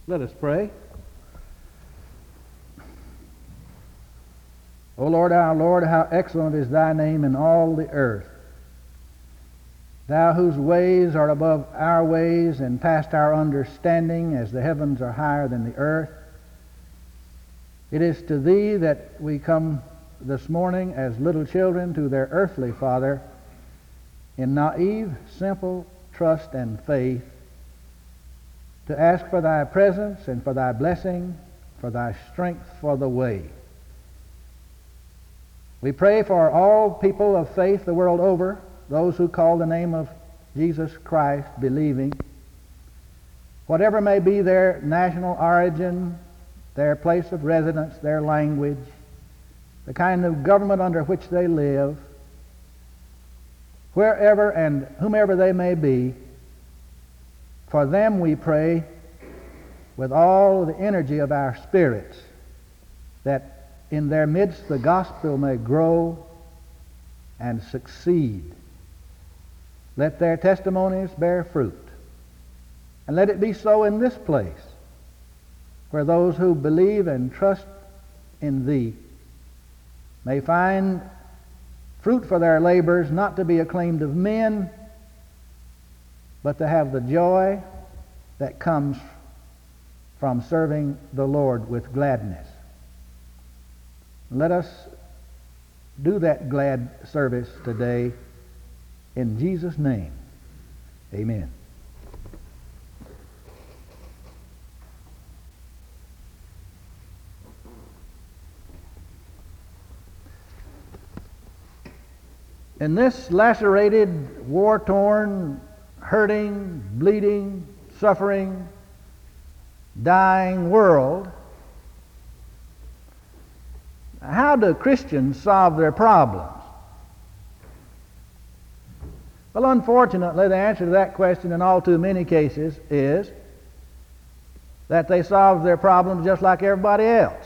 Let us pray. O Lord, our Lord, how excellent is thy name in all the earth. Thou whose ways are above our ways and past our understanding, as the heavens are higher than the earth. It is to thee that we come this morning as little children to their earthly Father in naive, simple trust and faith, to ask for thy presence and for thy blessing, for thy strength for the way. We pray for all people of faith the world over, those who call the name of Jesus Christ believing, whatever may be their national origin, their place of residence, their language, the kind of government under which they live, wherever and whomever they may be. For them we pray with all the energy of our spirits, that in their midst the gospel may grow and succeed. Let their testimonies bear fruit. And let it be so in this place, where those who believe and trust in thee may find fruit for their labors, not to be acclaimed of men, but to have the joy that comes from serving the Lord with gladness. Let us do that glad service today in Jesus' name. Amen. In this lacerated, war-torn, hurting, bleeding, suffering, dying world, how do Christians solve their problems? Well, unfortunately, the answer to that question in all too many cases is that they solve their problems just like everybody else.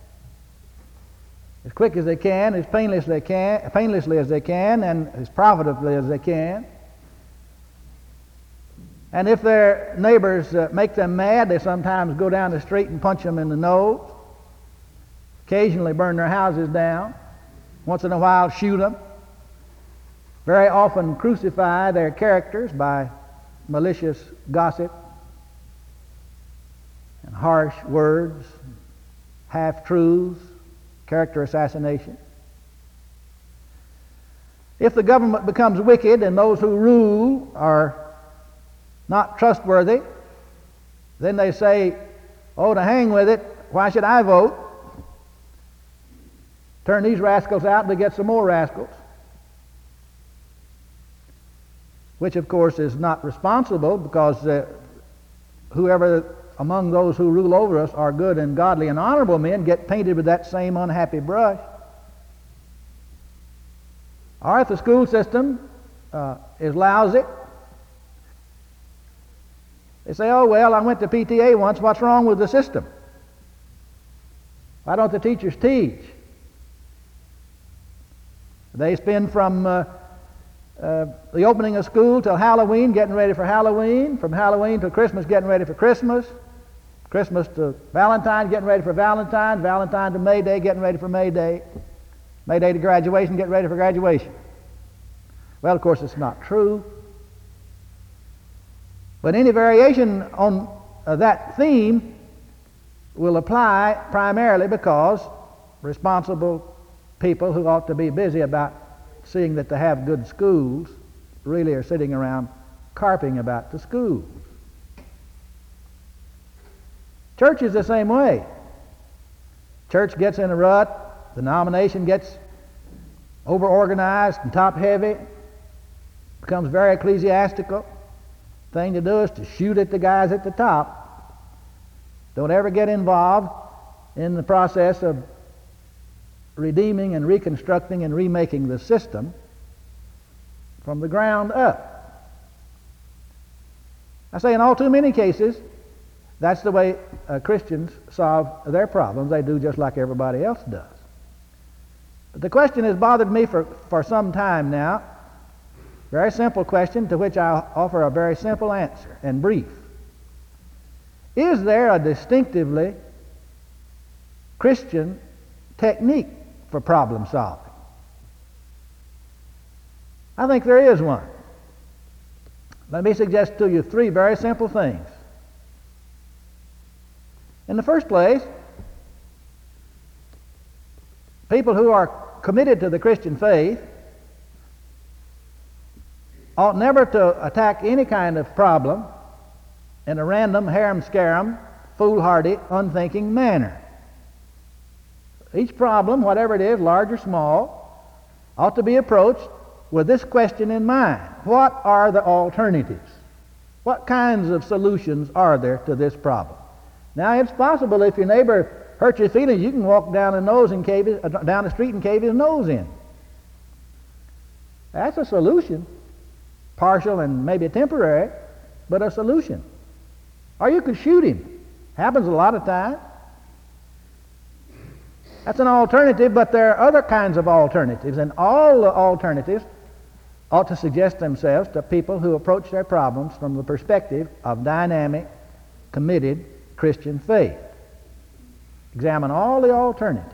As quick as they can, as painlessly as they can, and as profitably as they can. And if their neighbors make them mad, they sometimes go down the street and punch them in the nose. Occasionally burn their houses down. Once in a while shoot them. Very often crucify their characters by malicious gossip and harsh words, half-truths, character assassination. If the government becomes wicked and those who rule are not trustworthy, then they say, oh, to hang with it, why should I vote? Turn these rascals out and they get some more rascals. Which, of course, is not responsible, because whoever among those who rule over us are good and godly and honorable men get painted with that same unhappy brush. Or if the school system is lousy, they say, oh, well, I went to PTA once, what's wrong with the system? Why don't the teachers teach? They spend from the opening of school till Halloween getting ready for Halloween, from Halloween to Christmas getting ready for Christmas, Christmas to Valentine getting ready for Valentine, Valentine to May Day getting ready for May Day, May Day to graduation getting ready for graduation. Well, of course, it's not true. But any variation on that theme will apply primarily because responsible people who ought to be busy about seeing that they have good schools really are sitting around carping about the schools. Church is the same way. Church gets in a rut, the denomination gets over-organized and top-heavy, becomes very ecclesiastical. Thing to do is to shoot at the guys at the top. Don't ever get involved in the process of redeeming and reconstructing and remaking the system from the ground up. I say in all too many cases, that's the way Christians solve their problems. They do just like everybody else does. But the question has bothered me for some time now. Very simple question to which I'll offer a very simple answer and brief. Is there a distinctively Christian technique for problem solving? I think there is one. Let me suggest to you three very simple things. In the first place, people who are committed to the Christian faith ought never to attack any kind of problem in a random, harum-scarum, foolhardy, unthinking manner. Each problem, whatever it is, large or small, ought to be approached with this question in mind. What are the alternatives? What kinds of solutions are there to this problem? Now, it's possible if your neighbor hurts your feelings, you can walk down down the street and cave his nose in. That's a solution. Partial and maybe temporary, but a solution. Or you could shoot him. Happens a lot of times. That's an alternative, but there are other kinds of alternatives, and all the alternatives ought to suggest themselves to people who approach their problems from the perspective of dynamic, committed Christian faith. Examine all the alternatives.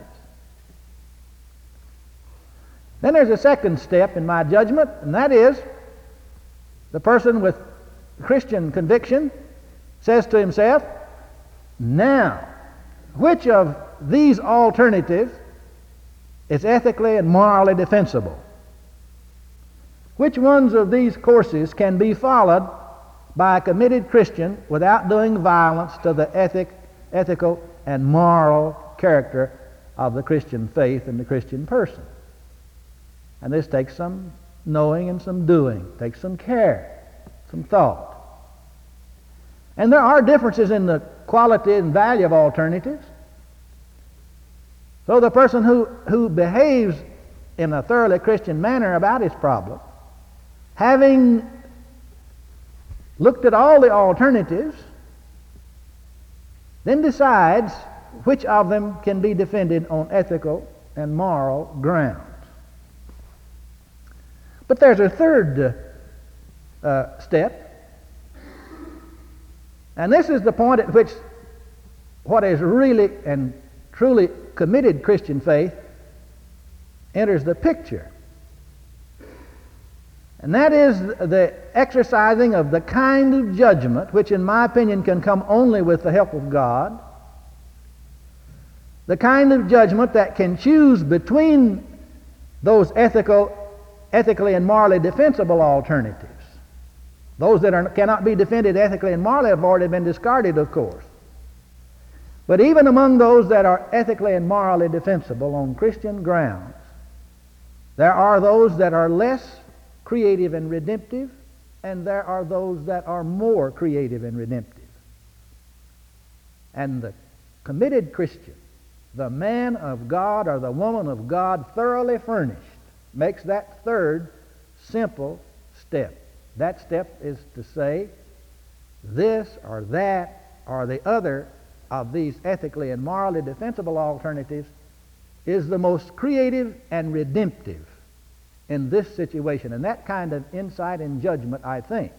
Then there's a second step in my judgment, and that is the person with Christian conviction says to himself, now, which of these alternatives is ethically and morally defensible? Which ones of these courses can be followed by a committed Christian without doing violence to the ethical and moral character of the Christian faith and the Christian person? And this takes some knowing and some doing, takes some care, some thought. And there are differences in the quality and value of alternatives. So the person who behaves in a thoroughly Christian manner about his problem, having looked at all the alternatives, then decides which of them can be defended on ethical and moral grounds. But there's a third step, and this is the point at which what is really and truly committed Christian faith enters the picture. And that is the exercising of the kind of judgment which, in my opinion, can come only with the help of God. The kind of judgment that can choose between those ethically and morally defensible alternatives. Those that cannot be defended ethically and morally have already been discarded, of course. But even among those that are ethically and morally defensible on Christian grounds, there are those that are less creative and redemptive, and there are those that are more creative and redemptive. And the committed Christian, the man of God or the woman of God thoroughly furnished, makes that third simple step. That step is to say, this or that or the other of these ethically and morally defensible alternatives is the most creative and redemptive in this situation. And that kind of insight and judgment, I think,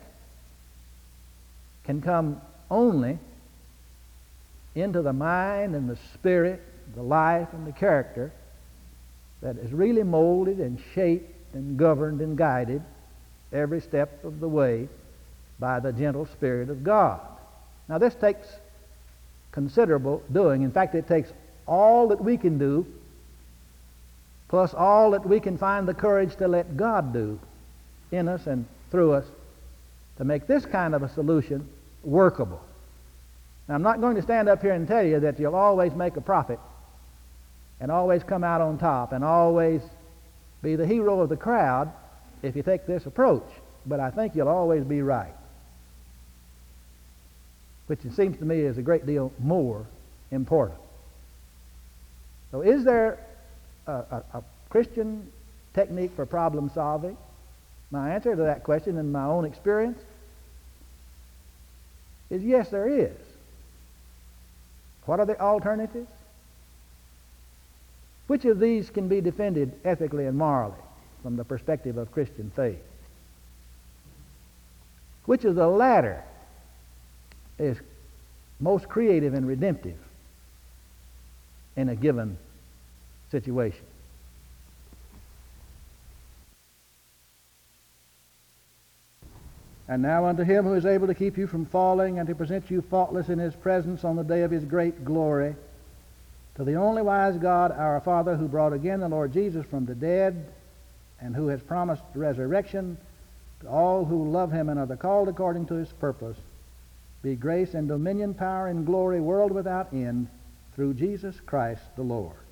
can come only into the mind and the spirit, the life and the character that is really molded and shaped and governed and guided every step of the way by the gentle Spirit of God. Now, this takes considerable doing. In fact, it takes all that we can do plus all that we can find the courage to let God do in us and through us to make this kind of a solution workable. Now, I'm not going to stand up here and tell you that you'll always make a profit and always come out on top and always be the hero of the crowd if you take this approach, but I think you'll always be right, which it seems to me is a great deal more important. So is there a Christian technique for problem solving? My answer to that question in my own experience is yes, there is. What are the alternatives? Which of these can be defended ethically and morally from the perspective of Christian faith? Which of the latter is most creative and redemptive in a given situation. And now unto him who is able to keep you from falling and to present you faultless in his presence on the day of his great glory, to the only wise God, our Father, who brought again the Lord Jesus from the dead and who has promised resurrection to all who love him and are the called according to his purpose, be grace and dominion, power and glory, world without end, through Jesus Christ the Lord.